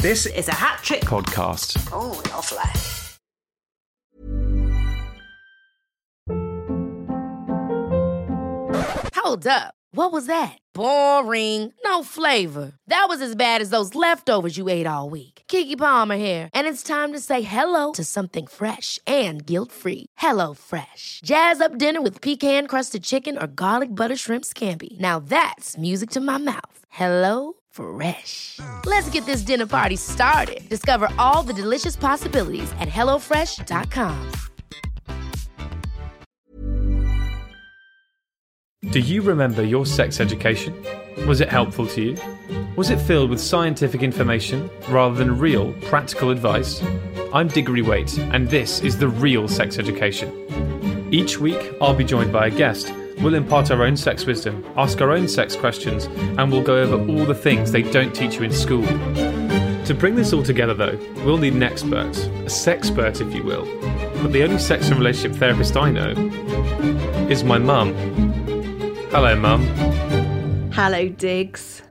This is a Hat Trick podcast. Oh, lovely. Hold up. What was that? Boring. No flavor. That was as bad as those leftovers you ate all week. Keke Palmer here, and it's time to say hello to something fresh and guilt-free. Hello Fresh. Jazz up dinner with pecan-crusted chicken or garlic butter shrimp scampi. Now that's music to my mouth. Hello Fresh. Let's get this dinner party started. Discover all the delicious possibilities at hellofresh.com. Do you remember your sex education? Was it helpful to you? Was it filled with scientific information rather than real, practical advice? I'm Diggory Waite, and this is The Real Sex Education. Each week, I'll be joined by a guest. We'll impart our own sex wisdom, ask our own sex questions, and we'll go over all the things they don't teach you in school. To bring this all together, though, we'll need an expert, a sexpert, if you will. But the only sex and relationship therapist I know is my mum. Hello, Mum. Hello, Diggs.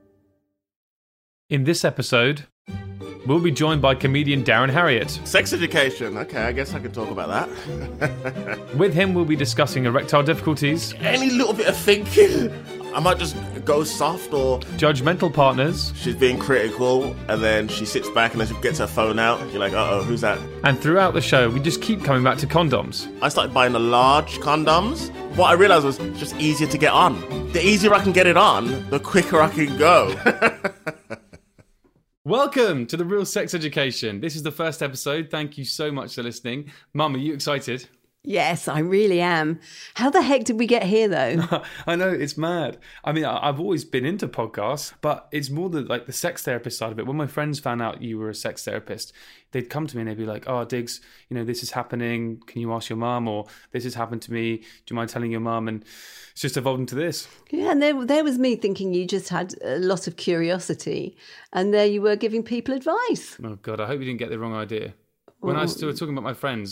In this episode, we'll be joined by comedian Darren Harriott. Sex education. Okay, I guess I can talk about that. With him, we'll be discussing erectile difficulties, Any little bit of thinking, I might just go soft, or judgmental partners, she's being critical, and then she sits back and then she gets her phone out. You're like, uh-oh, who's that? and throughout the show, we just keep coming back to condoms. I started buying the large condoms. What I realised was it's just easier to get on. The easier I can get it on, the quicker I can go. Welcome to The Real Sex Education. This is the first episode. Thank you so much for listening. Mum, are you excited? Yes, I really am. How the heck did we get here, though? I know, it's mad. I mean, I've always been into podcasts, but it's more the sex therapist side of it. When my friends found out you were a sex therapist, they'd come to me and they'd be like, oh, Diggs, this is happening. Can you ask your mum? Or this has happened to me. Do you mind telling your mum? And it's just evolved into this. Yeah, and there was me thinking you just had a lot of curiosity, and there you were giving people advice. Oh, God, I hope you didn't get the wrong idea. When I was talking about my friends,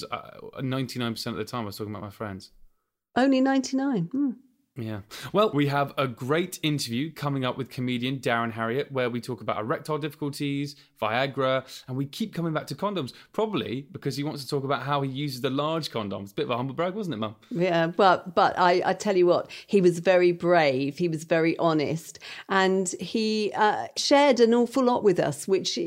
99% of the time I was talking about my friends. Only 99. Yeah. Well, we have a great interview coming up with comedian Darren Harriott, where we talk about erectile difficulties, Viagra, and we keep coming back to condoms, probably because he wants to talk about how he uses the large condoms. Bit of a humble brag, wasn't it, Mum? Yeah, but I tell you what, he was very brave, he was very honest, and he shared an awful lot with us, which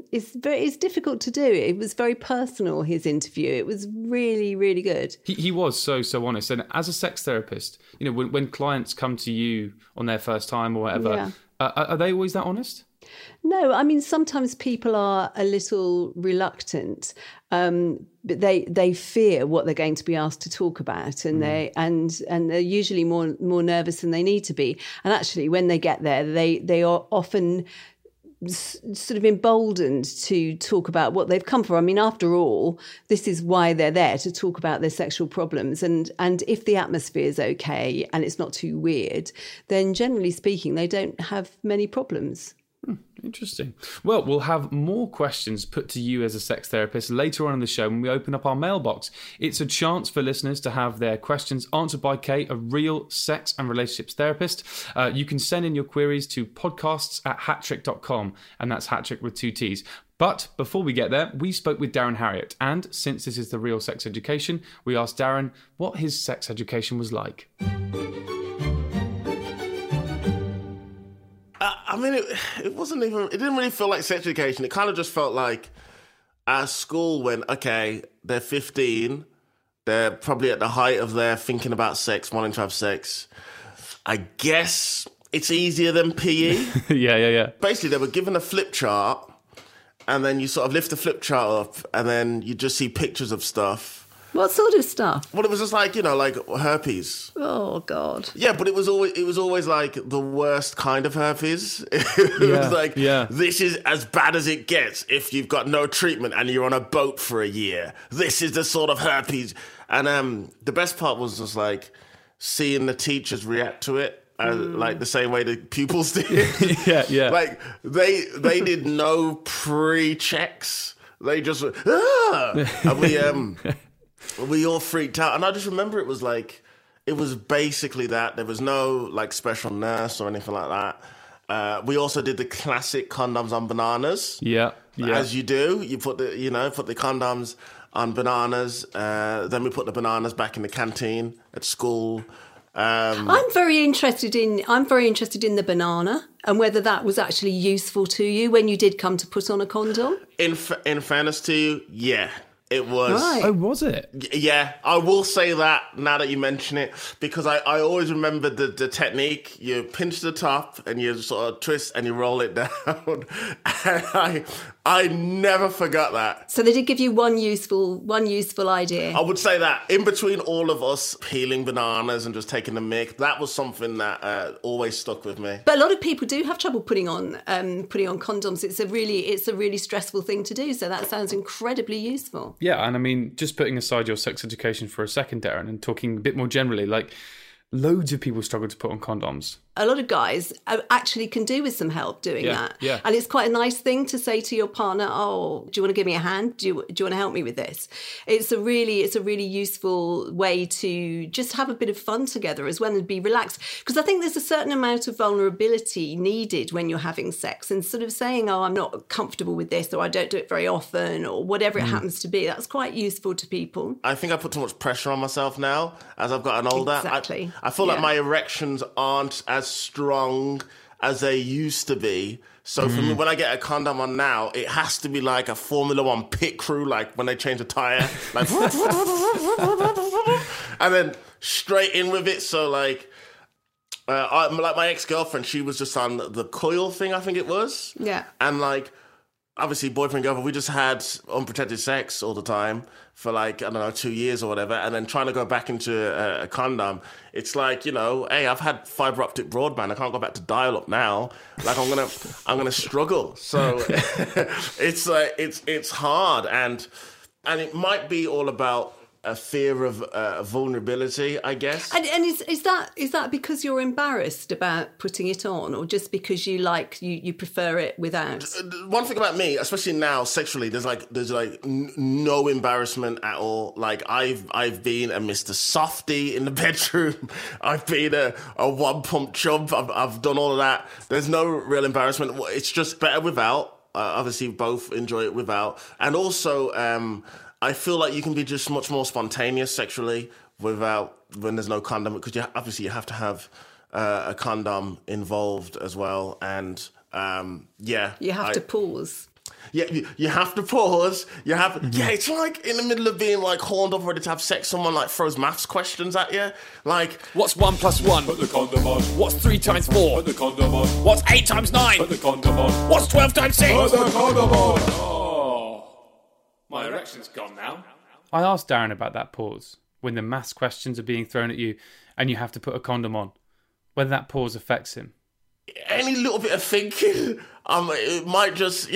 is difficult to do. It was very personal, his interview. It was really, really good. He was so honest. And as a sex therapist, when clients come to you on their first time or whatever, are they always that honest? No, I mean, sometimes people are a little reluctant, but they fear what they're going to be asked to talk about, and they're usually more nervous than they need to be. And actually, when they get there, they are often sort of emboldened to talk about what they've come for. I mean, after all, this is why they're there, to talk about their sexual problems. And if the atmosphere is okay and it's not too weird, then generally speaking, they don't have many problems. Interesting. Well, we'll have more questions put to you as a sex therapist later on in the show when we open up our mailbox. It's a chance for listeners to have their questions answered by Kate, a real sex and relationships therapist. You can send in your queries to podcasts@hattrick.com, and that's Hattrick with 2 T's. But before we get there, we spoke with Darren Harriott, and since this is The Real Sex Education, we asked Darren what his sex education was like. I mean, it didn't really feel like sex education. It kind of just felt like at school when, okay, they're 15, they're probably at the height of their thinking about sex, wanting to have sex. I guess it's easier than PE. Yeah. Basically, they were given a flip chart, and then you sort of lift the flip chart up, and then you just see pictures of stuff. What sort of stuff? Well, it was just like, like herpes. Oh, God. Yeah, but it was always like the worst kind of herpes. It was like, this is as bad as it gets if you've got no treatment and you're on a boat for a year. This is the sort of herpes. And the best part was just like seeing the teachers react to it. Like the same way the pupils did. Yeah. Like they did no pre-checks. They just went, and we all freaked out. And I just remember it was basically that. There was no like special nurse or anything like that. We also did the classic condoms on bananas. Yeah. As you do, you put the condoms on bananas. Then we put the bananas back in the canteen at school. I'm very interested in the banana and whether that was actually useful to you when you did come to put on a condom. In fairness to you, yeah. It was. Right. Oh, was it? Yeah, I will say that now that you mention it, because I always remember the technique. You pinch the top and you sort of twist and you roll it down. And I never forgot that. So they did give you one useful idea. I would say that in between all of us peeling bananas and just taking the mick, that was something that always stuck with me. But a lot of people do have trouble putting on condoms. It's a really stressful thing to do. So that sounds incredibly useful. Yeah, and I mean, just putting aside your sex education for a second, Darren, and talking a bit more generally, like, loads of people struggle to put on condoms. A lot of guys actually can do with some help doing that. Yeah. And it's quite a nice thing to say to your partner, oh, do you want to give me a hand? Do you want to help me with this? It's a really useful way to just have a bit of fun together as well and be relaxed. Because I think there's a certain amount of vulnerability needed when you're having sex, and sort of saying, oh, I'm not comfortable with this, or I don't do it very often, or whatever it happens to be. That's quite useful to people. I think I put too much pressure on myself now as I've gotten older. Exactly. I feel like my erections aren't as strong as they used to be. So for me, when I get a condom on now, it has to be like a Formula One pit crew, like when they change a tyre, like, and then straight in with it. So like my ex-girlfriend, she was just on the coil thing, I think it was. Yeah. And like, obviously, boyfriend, girlfriend, we just had unprotected sex all the time for 2 years or whatever. And then trying to go back into a condom, it's like, hey, I've had fiber optic broadband. I can't go back to dial up now. Like, I'm gonna struggle. So it's like, it's hard. And it might be all about a fear of vulnerability, I guess. And is that because you're embarrassed about putting it on, or just because you prefer it without? One thing about me, especially now sexually, there's no embarrassment at all. Like I've been a Mr. Softy in the bedroom. I've been a one pump chump. I've done all of that. There's no real embarrassment. It's just better without. Obviously, both enjoy it without, and also. I feel like you can be just much more spontaneous sexually when there's no condom, because you have to have a condom involved as well, and you have to pause. Yeah, you have to pause. Yeah, it's like in the middle of being like horned up ready to have sex, someone like throws maths questions at you. Like, what's 1 + 1? Put the condom on. What's 3 × 4? Put the condom on. What's 8 × 9? Put the condom on. What's 12 × 6? Put the condom on. Oh. My erection's gone now. I asked Darren about that pause, when the maths questions are being thrown at you and you have to put a condom on, whether that pause affects him. Any little bit of thinking, it might just,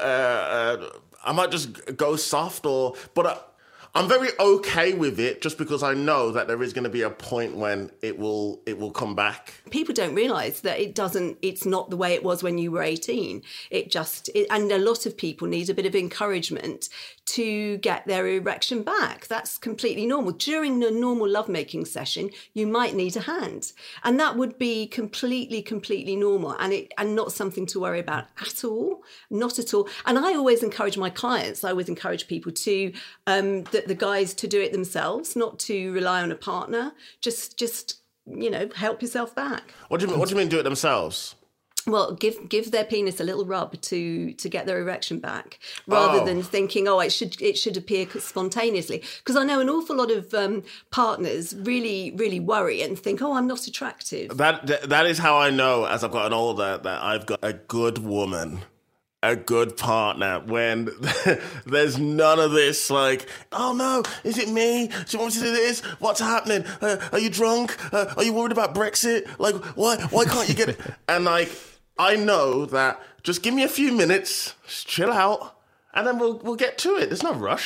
I might just go soft, but I'm very okay with it, just because I know that there is going to be a point when it will come back. People don't realise that it's not the way it was when you were 18. And a lot of people need a bit of encouragement to get their erection back. That's completely normal. During a normal lovemaking session, you might need a hand. And that would be completely normal and not something to worry about at all. Not at all. And I always encourage my clients, I always encourage people to, the guys to do it themselves, not to rely on a partner. Just help yourself back. What do you mean do it themselves? Well, give their penis a little rub to get their erection back, rather than thinking, it should appear spontaneously. Because I know an awful lot of partners really worry and think, I'm not attractive. That is how I know, as I've gotten older, that I've got a good woman, a good partner, when there's none of this like, oh no, is it me? She wants to do this? What's happening? Are you drunk? Are you worried about Brexit? Like, why can't you get it? And like, I know that just give me a few minutes, just chill out, and then we'll get to it. There's no rush.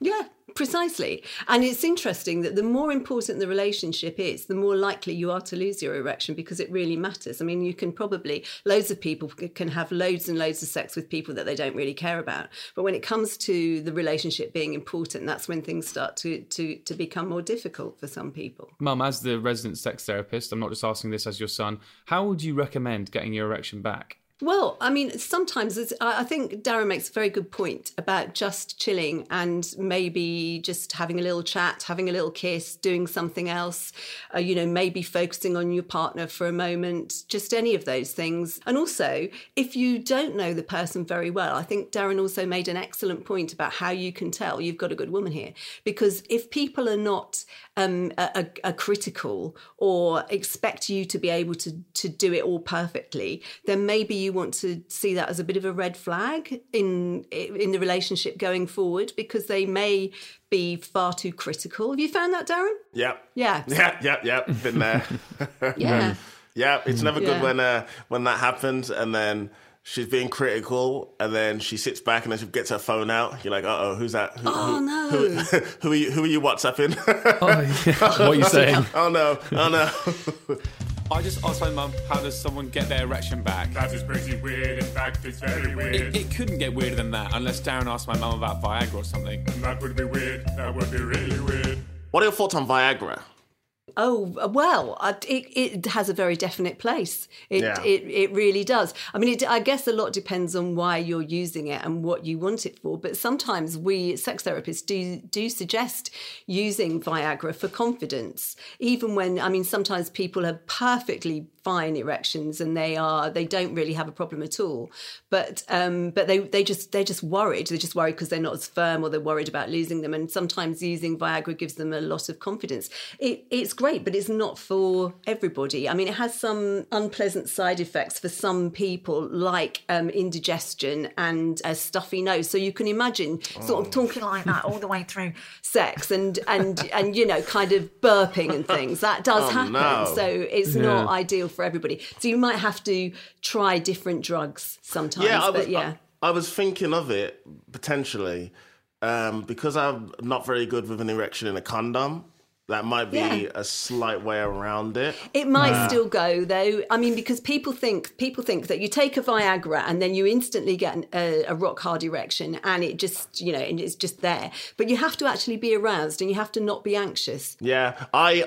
Yeah, precisely. And it's interesting that the more important the relationship is, the more likely you are to lose your erection, because it really matters. I mean, you can probably, loads of people can have loads and loads of sex with people that they don't really care about. But when it comes to the relationship being important, that's when things start to become more difficult for some people. Mum, as the resident sex therapist, I'm not just asking this as your son, how would you recommend getting your erection back? Well, I mean, sometimes I think Darren makes a very good point about just chilling and maybe just having a little chat, having a little kiss, doing something else, maybe focusing on your partner for a moment, just any of those things. And also, if you don't know the person very well, I think Darren also made an excellent point about how you can tell you've got a good woman here. Because if people are not are critical or expect you to be able to do it all perfectly, then maybe you want to see that as a bit of a red flag in the relationship going forward, because they may be far too critical. Have you found that, Darren? Yeah. Yeah. Yeah. Been there. Yeah. Yeah. It's never good when that happens, and then she's being critical, and then she sits back and then she gets her phone out. You're like, uh-oh, who's that? No. Who are you WhatsApping? What are you saying? Oh no. I just asked my mum, how does someone get their erection back? That is pretty weird. In fact, it's very weird. It couldn't get weirder than that, unless Darren asked my mum about Viagra or something. That would be weird. That would be really weird. What are your thoughts on Viagra? Oh, well, it has a very definite place. It really does. I mean, I guess a lot depends on why you're using it and what you want it for. But sometimes we sex therapists do suggest using Viagra for confidence, even when, I mean, sometimes people have perfectly fine erections and they don't really have a problem at all. But they're just worried. They're just worried because they're not as firm, or they're worried about losing them. And sometimes using Viagra gives them a lot of confidence. It's great, but it's not for everybody. I mean, it has some unpleasant side effects for some people, like indigestion and a stuffy nose. So you can imagine sort of talking like that all the way through sex and kind of burping and things. That does happen. No. So it's not ideal for everybody. So you might have to try different drugs sometimes. I was thinking of it potentially because I'm not very good with an erection in a condom. That might be a slight way around it. It might still go, though. I mean, because people think that you take a Viagra and then you instantly get a rock hard erection, and it just, and it's just there. But you have to actually be aroused, and you have to not be anxious. Yeah,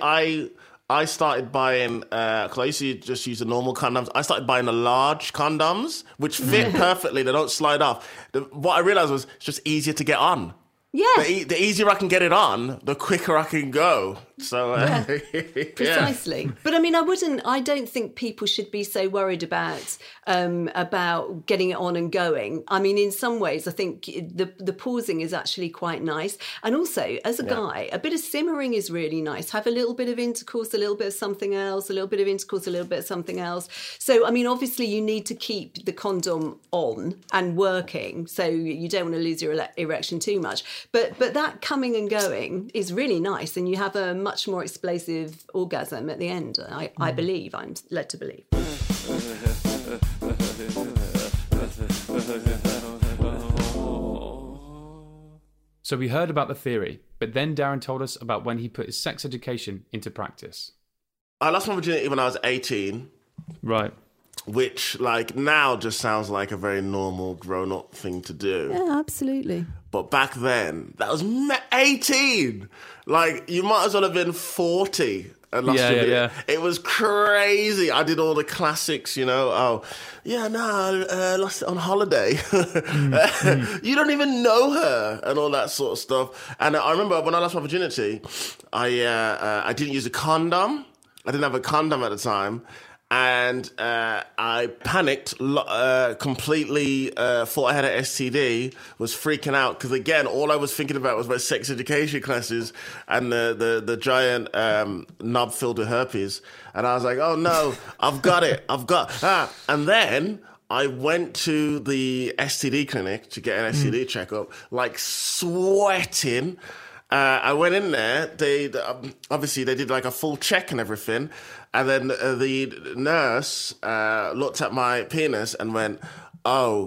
I started buying, because I used to just use the normal condoms. I started buying the large condoms, which fit perfectly. They don't slide off. What I realized was it's just easier to get on. Yeah. The easier I can get it on, the quicker I can go. So, precisely. But I mean, I don't think people should be so worried about getting it on and going. I mean, in some ways, I think the pausing is actually quite nice. And also, as a guy, a bit of simmering is really nice. Have a little bit of intercourse, a little bit of something else, a little bit of intercourse, a little bit of something else. So, I mean, obviously, you need to keep the condom on and working, so you don't want to lose your erection too much. But that coming and going is really nice, and you have a much more explosive orgasm at the end, I believe. I'm led to believe. So we heard about the theory, but then Darren told us about when he put his sex education into practice. I lost my virginity when I was 18. Right. Which, now just sounds like a very normal grown-up thing to do. Yeah, absolutely. But back then, that was 18. You might as well have been 40 and lost your virginity. Yeah. It was crazy. I did all the classics, lost it on holiday. You don't even know her, and all that sort of stuff. And I remember when I lost my virginity, I didn't use a condom. I didn't have a condom at the time. And I panicked completely, thought I had an STD, was freaking out. Because, again, all I was thinking about was my sex education classes and the giant knob filled with herpes. And I was like, oh, no, I've got it. And then I went to the STD clinic to get an STD checkup, sweating. I went in there. They did a full check and everything. And then the nurse looked at my penis and went, oh,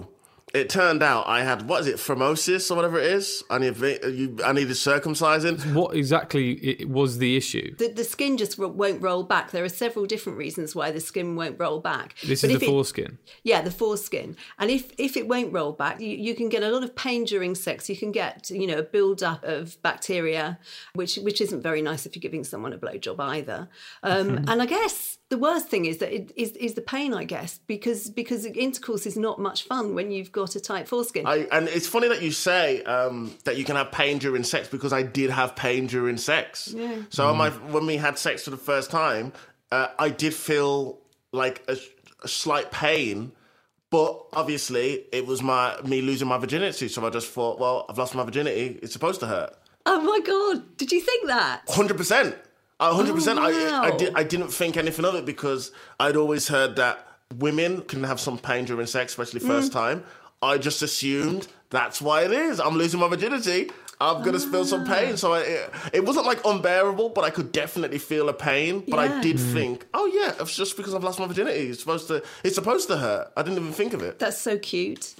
it turned out I had, what is it, phimosis or whatever it is? I needed circumcising. What exactly was the issue? The skin just won't roll back. There are several different reasons why the skin won't roll back. This is the foreskin? Yeah, the foreskin. And if it won't roll back, you can get a lot of pain during sex. You can get, a build-up of bacteria, which isn't very nice if you're giving someone a blowjob either. And I guess the worst thing is that it is the pain, I guess, because intercourse is not much fun when you've got a tight foreskin. And it's funny that you say that you can have pain during sex, because I did have pain during sex. Yeah. So when we had sex for the first time, I did feel like a slight pain, but obviously it was me losing my virginity. So I just thought, well, I've lost my virginity. It's supposed to hurt. Oh my God! Did you think that? 100%. 100%. Wow. I didn't think anything of it, because I'd always heard that women can have some pain during sex, especially first time. I just assumed that's why it is. I'm losing my virginity. I'm going to feel some pain. So it wasn't like unbearable, but I could definitely feel a pain. But I did think, oh yeah, it's just because I've lost my virginity. It's supposed to hurt. I didn't even think of it. That's so cute.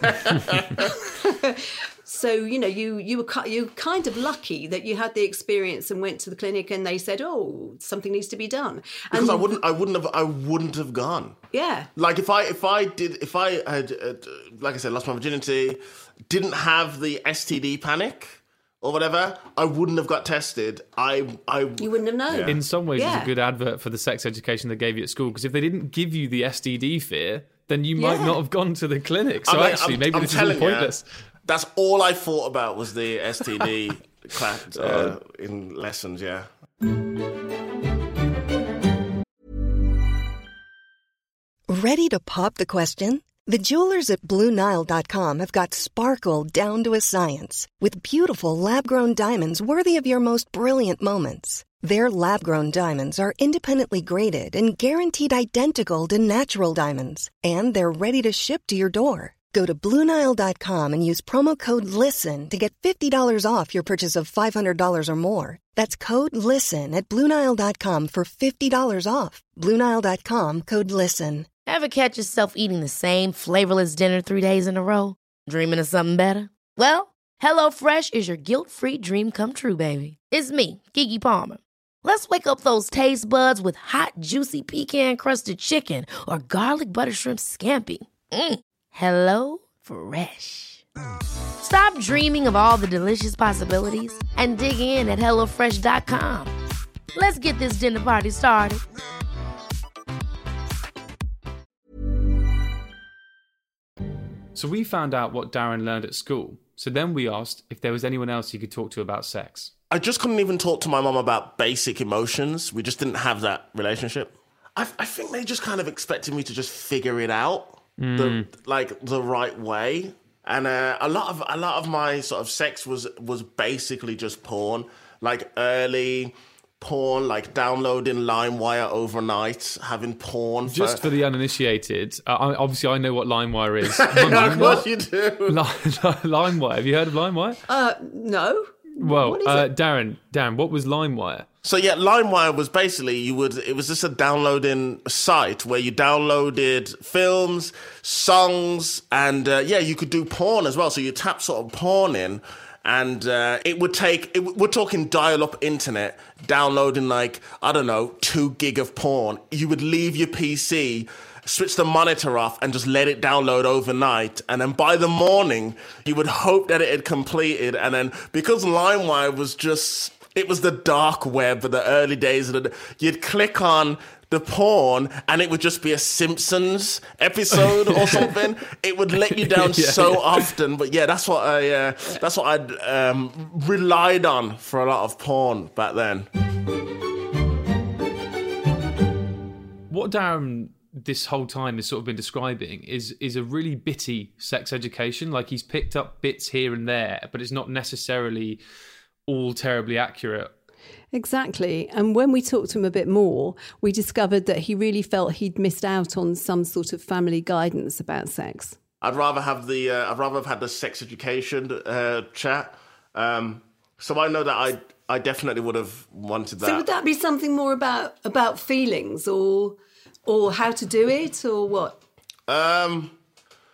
So, you were kind of lucky that you had the experience and went to the clinic and they said, oh, something needs to be done. And because I wouldn't have gone. Yeah. Like if I had, like I said, lost my virginity, didn't have the STD panic or whatever, I wouldn't have got tested. You wouldn't have known. Yeah. In some ways, it's a good advert for the sex education they gave you at school, because if they didn't give you the STD fear, then you might not have gone to the clinic. So maybe this is pointless. That's all I thought about was the STD class in lessons, yeah. Ready to pop the question? The jewelers at BlueNile.com have got sparkle down to a science with beautiful lab-grown diamonds worthy of your most brilliant moments. Their lab-grown diamonds are independently graded and guaranteed identical to natural diamonds, and they're ready to ship to your door. Go to BlueNile.com and use promo code LISTEN to get $50 off your purchase of $500 or more. That's code LISTEN at BlueNile.com for $50 off. BlueNile.com, code LISTEN. Ever catch yourself eating the same flavorless dinner 3 days in a row? Dreaming of something better? Well, HelloFresh is your guilt-free dream come true, baby. It's me, Keke Palmer. Let's wake up those taste buds with hot, juicy pecan-crusted chicken or garlic butter shrimp scampi. Hello Fresh. Stop dreaming of all the delicious possibilities and dig in at HelloFresh.com. Let's get this dinner party started. So we found out what Darren learned at school. So then we asked if there was anyone else he could talk to about sex. I just couldn't even talk to my mum about basic emotions. We just didn't have that relationship. I think they just kind of expected me to just figure it out the right way. And a lot of my sort of sex was basically just porn, like early porn, like downloading LimeWire overnight, having porn. Just for the uninitiated, obviously I know what LimeWire is. Of course you do. LimeWire. Have you heard of LimeWire? No. Well, Darren, what was LimeWire? So yeah, LimeWire was basically it was just a downloading site where you downloaded films, songs, and you could do porn as well. So you tap sort of porn in, and we're talking dial-up internet, downloading 2 gig of porn. You would leave your PC, switch the monitor off, and just let it download overnight. And then by the morning, you would hope that it had completed. And then because LimeWire was it was the dark web for the early days you'd click on the porn and it would just be a Simpsons episode or something. It would let you down so often. But yeah, that's what I'd relied on for a lot of porn back then. What Darren this whole time has sort of been describing is a really bitty sex education. Like, he's picked up bits here and there, but it's not necessarily all terribly accurate. Exactly. And when we talked to him a bit more, we discovered that he really felt he'd missed out on some sort of family guidance about sex. I'd rather have had the sex education chat. So I know that I definitely would have wanted that. So would that be something more about feelings or how to do it, or what?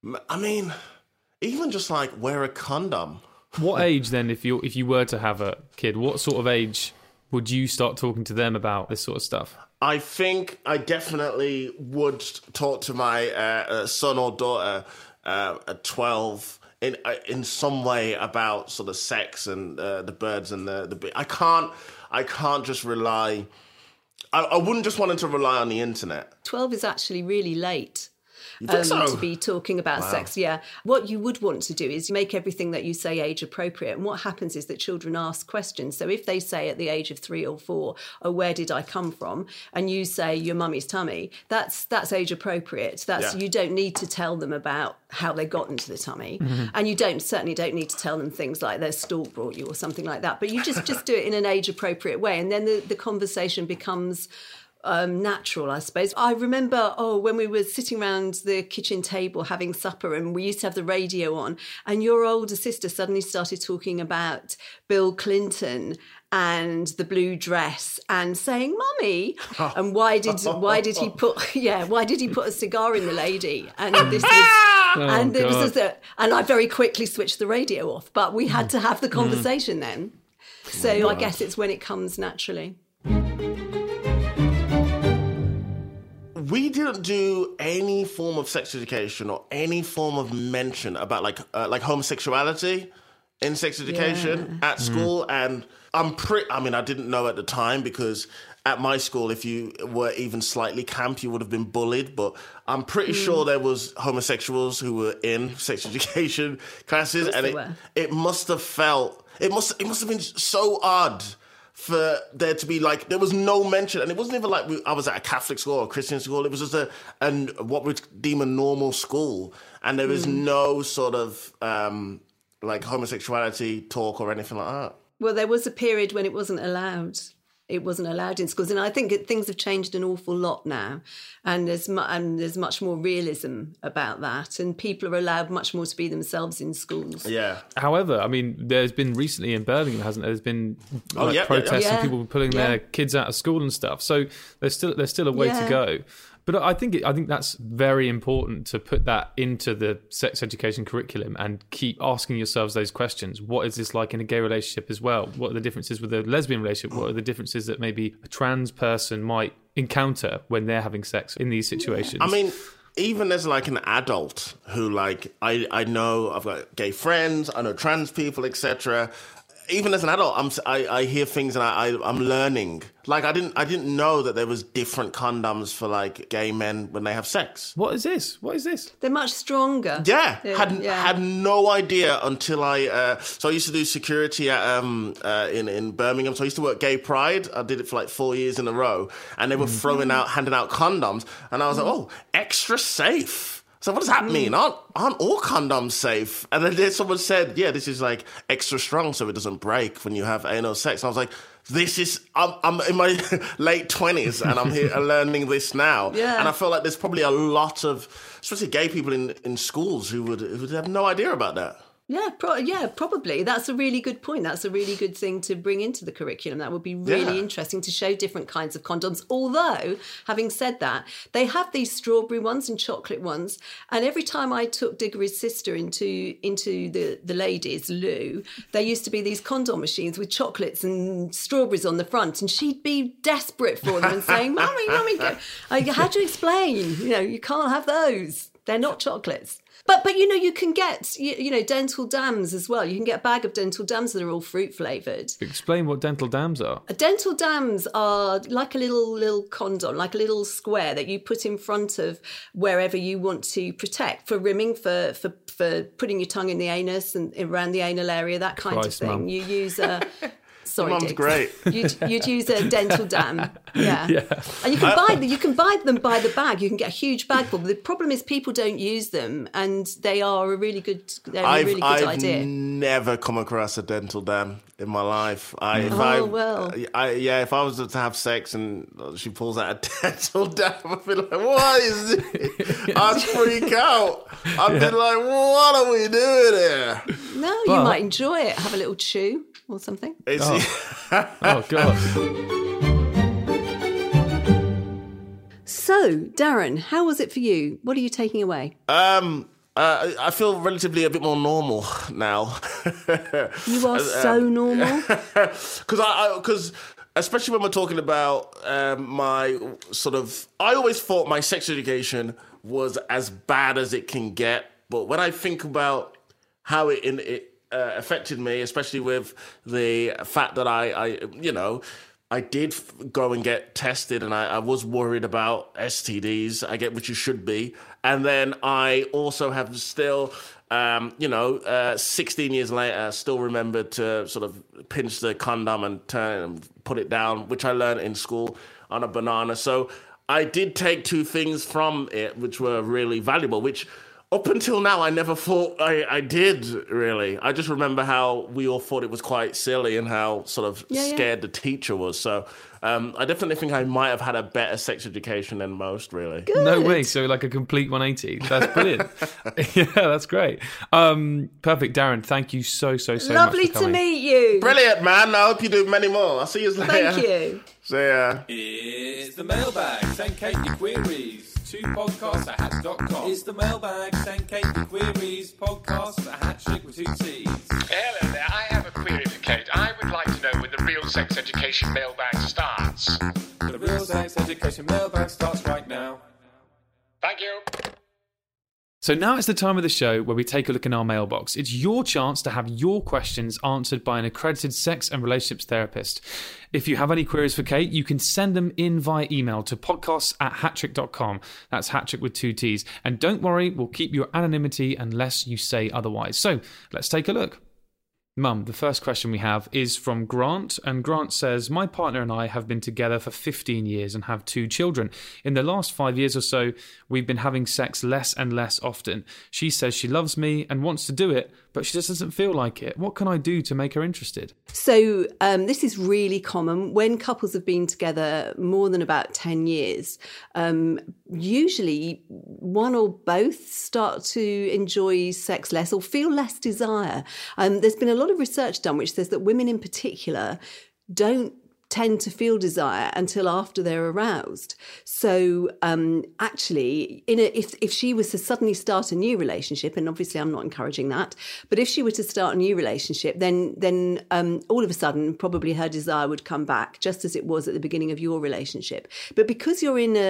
I mean, even just like wear a condom. What age then, if you were to have a kid, what sort of age would you start talking to them about this sort of stuff? I think I definitely would talk to my son or daughter at 12 in some way about sort of sex and the birds and the. I can't just rely. I wouldn't just want them to rely on the internet. 12 is actually really late. So? To be talking about sex, yeah. What you would want to do is make everything that you say age appropriate. And what happens is that children ask questions. So if they say at the age of 3 or 4, "Oh, where did I come from?" and you say your mummy's tummy, that's age appropriate. You don't need to tell them about how they got into the tummy, and you certainly don't need to tell them things like their stalk brought you or something like that. But you just do it in an age appropriate way, and then the conversation becomes natural, I suppose. I remember, when we were sitting around the kitchen table having supper and we used to have the radio on, and your older sister suddenly started talking about Bill Clinton and the blue dress and saying, "Mummy," and why did he put a cigar in the lady? And this was and I very quickly switched the radio off, but we had to have the conversation then. So I guess it's when it comes naturally. We didn't do any form of sex education or any form of mention about like homosexuality in sex education at school. And I didn't know at the time, because at my school, if you were even slightly camp, you would have been bullied. But I'm pretty sure there was homosexuals who were in sex education classes, and it must have been so odd for there to be like, there was no mention, and it wasn't even like I was at a Catholic school or a Christian school. It was just what we'd deem a normal school, and there was no sort of like homosexuality talk or anything like that. Well, there was a period when it wasn't allowed. It wasn't allowed in schools, and I think things have changed an awful lot now, and there's much more realism about that, and people are allowed much more to be themselves in schools. Yeah. However, I mean, there's been recently in Birmingham, hasn't there? There's been protests and people pulling their kids out of school and stuff. So there's still a way to go. But I think that's very important to put that into the sex education curriculum and keep asking yourselves those questions. What is this like in a gay relationship as well? What are the differences with a lesbian relationship? What are the differences that maybe a trans person might encounter when they're having sex in these situations? I mean, even as like an adult who like, I know I've got gay friends, I know trans people, etc. Even as an adult, I hear things and I'm learning. Like I didn't know that there was different condoms for like gay men when they have sex. What is this? They're much stronger. Yeah, had no idea until so I used to do security at in Birmingham. So I used to work Gay Pride. I did it for like 4 years in a row, and they were handing out condoms, and I was like, oh, extra safe. So what does that mean? Aren't all condoms safe? And then someone said, yeah, this is like extra strong so it doesn't break when you have anal sex. And I was like, I'm in my late 20s and I'm here learning this now. Yeah. And I feel like there's probably a lot of, especially gay people in schools who would have no idea about that. Yeah, probably. That's a really good point. That's a really good thing to bring into the curriculum. That would be really interesting to show different kinds of condoms. Although, having said that, they have these strawberry ones and chocolate ones. And every time I took Diggory's sister into the ladies' loo, there used to be these condom machines with chocolates and strawberries on the front. And she'd be desperate for them and saying, Mummy, how do you explain? You can't have those. They're not chocolates. But you can get, dental dams as well. You can get a bag of dental dams that are all fruit flavoured. Explain what dental dams are. Dental dams are like a little condom, like a little square that you put in front of wherever you want to protect, for rimming, for putting your tongue in the anus and around the anal area, that kind of thing. Mum. You use a... Sorry, Mum's Diggs. great. You'd use a dental dam, yeah. And you can buy them by the bag. You can get a huge bag full. The problem is people don't use them, and they are a really good. They're a really good idea. I've never come across a dental dam in my life. If I was to have sex and she pulls out a dental dam, I'd be like, "What is this?" I'd freak out. I'd be like, "What are we doing here?" No, you might enjoy it. Have a little chew or something. Oh, God. So, Darren, how was it for you? What are you taking away? I feel relatively a bit more normal now. You are so normal. Because especially when we're talking about my sort of... I always thought my sex education was as bad as it can get. But when I think about how it affected me, especially with the fact that I did go and get tested, and I was worried about STDs. I get what you should be. And then I also have still, 16 years later, still remembered to sort of pinch the condom and turn and put it down, which I learned in school on a banana. So I did take two things from it, which were really valuable, which up until now, I never thought I did, really. I just remember how we all thought it was quite silly and how sort of scared the teacher was. So I definitely think I might have had a better sex education than most, really. Good. No way. So like a complete 180. That's brilliant. Yeah, that's great. Perfect. Darren, thank you so much for coming. Lovely to meet you. Brilliant, man. I hope you do many more. I'll see you later. Thank you. See ya. It's the mailbag. Send Kate your queries to podcast@hattrick.com. It's the mailbag. Send Kate your queries. Podcast@hattrick with 2 T's. Hello there. I have a query for Kate. I would like to know when the real sex education mailbag starts. The real sex education mailbag starts right now. Thank you. So now it's the time of the show where we take a look in our mailbox. It's your chance to have your questions answered by an accredited sex and relationships therapist. If you have any queries for Kate, you can send them in via email to podcasts@hattrick.com. That's Hattrick with 2 T's. And don't worry, we'll keep your anonymity unless you say otherwise. So let's take a look. Mum, the first question we have is from Grant, and Grant says, my partner and I have been together for 15 years and have 2 children. In the last 5 years or so, we've been having sex less and less often. She says she loves me and wants to do it, but she just doesn't feel like it. What can I do to make her interested? So this is really common. When couples have been together more than about 10 years, usually one or both start to enjoy sex less or feel less desire. There's been a lot of research done which says that women in particular don't tend to feel desire until after they're aroused. So actually, if she was to suddenly start a new relationship, and obviously I'm not encouraging that, but if she were to start a new relationship, then all of a sudden probably her desire would come back, just as it was at the beginning of your relationship. But because you're in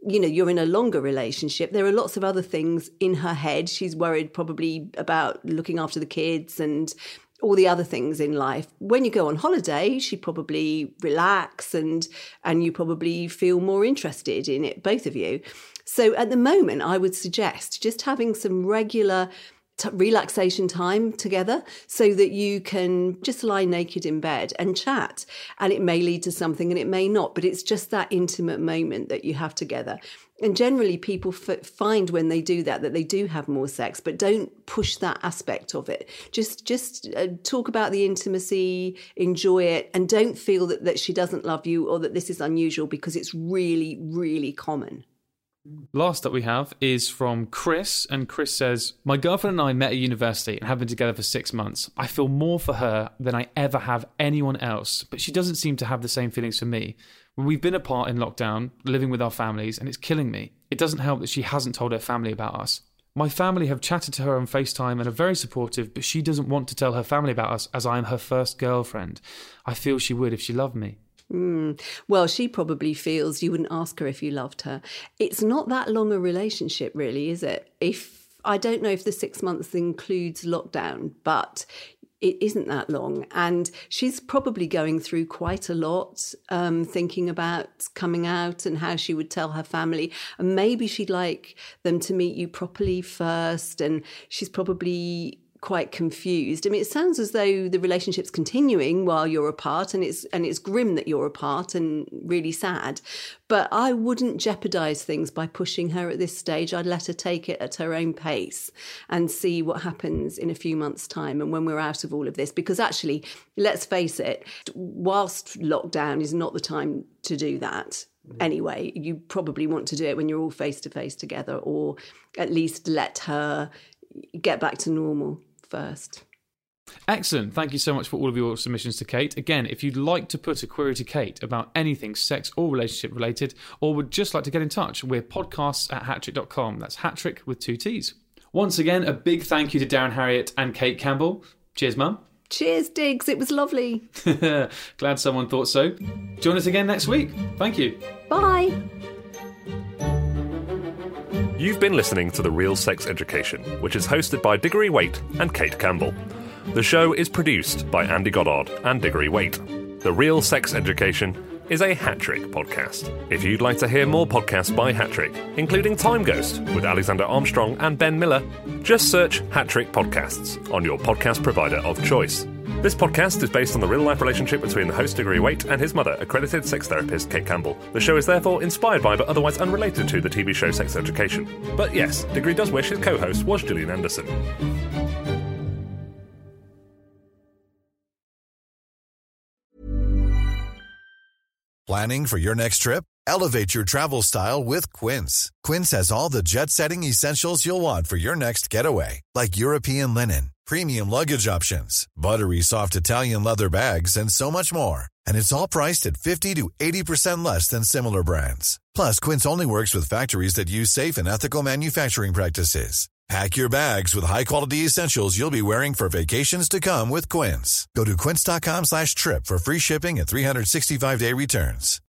a longer relationship, there are lots of other things in her head. She's worried probably about looking after the kids and all the other things in life. When you go on holiday, she probably relax and you probably feel more interested in it, both of you. So at the moment, I would suggest just having some regular relaxation time together so that you can just lie naked in bed and chat. And it may lead to something and it may not, but it's just that intimate moment that you have together. And generally people find when they do that they do have more sex, but don't push that aspect of it. Just talk about the intimacy, enjoy it, and don't feel that she doesn't love you or that this is unusual, because it's really, really common. Last up we have is from Chris, and Chris says, my girlfriend and I met at university and have been together for 6 months. I feel more for her than I ever have anyone else, but she doesn't seem to have the same feelings for me. We've been apart in lockdown, living with our families, and it's killing me. It doesn't help that she hasn't told her family about us. My family have chatted to her on FaceTime and are very supportive, but she doesn't want to tell her family about us as I am her first girlfriend. I feel she would if she loved me. Well, she probably feels you wouldn't ask her if you loved her. It's not that long a relationship, really, is it? I don't know if the 6 months includes lockdown, but it isn't that long. And she's probably going through quite a lot, thinking about coming out and how she would tell her family. And maybe she'd like them to meet you properly first. And she's probably quite confused. I mean, it sounds as though the relationship's continuing while you're apart, and it's grim that you're apart and really sad. But I wouldn't jeopardise things by pushing her at this stage. I'd let her take it at her own pace and see what happens in a few months' time and when we're out of all of this. Because actually, let's face it, whilst lockdown is not the time to do that. Anyway, you probably want to do it when you're all face-to-face together, or at least let her get back to normal first. Excellent. Thank you so much for all of your submissions to Kate. Again, if you'd like to put a query to Kate about anything sex or relationship related, or would just like to get in touch, we're podcasts@hattrick.com. That's Hattrick with 2 T's. Once again, a big thank you to Darren Harriott and Kate Campbell. Cheers, Mum. Cheers, Diggs. It was lovely. Glad someone thought so. Join us again next week. Thank you. Bye. You've been listening to The Real Sex Education, which is hosted by Diggory Waite and Kate Campbell. The show is produced by Andy Goddard and Diggory Waite. The Real Sex Education is a Hat-Trick podcast. If you'd like to hear more podcasts by Hat-Trick, including Time Ghost with Alexander Armstrong and Ben Miller, just search Hat-Trick Podcasts on your podcast provider of choice. This podcast is based on the real-life relationship between the host Diggory Waite and his mother, accredited sex therapist Kate Campbell. The show is therefore inspired by, but otherwise unrelated to, the TV show Sex Education. But yes, Diggory does wish his co-host was Gillian Anderson. Planning for your next trip? Elevate your travel style with Quince. Quince has all the jet-setting essentials you'll want for your next getaway, like European linen, premium luggage options, buttery soft Italian leather bags, and so much more. And it's all priced at 50 to 80% less than similar brands. Plus, Quince only works with factories that use safe and ethical manufacturing practices. Pack your bags with high-quality essentials you'll be wearing for vacations to come with Quince. Go to quince.com/trip for free shipping and 365-day returns.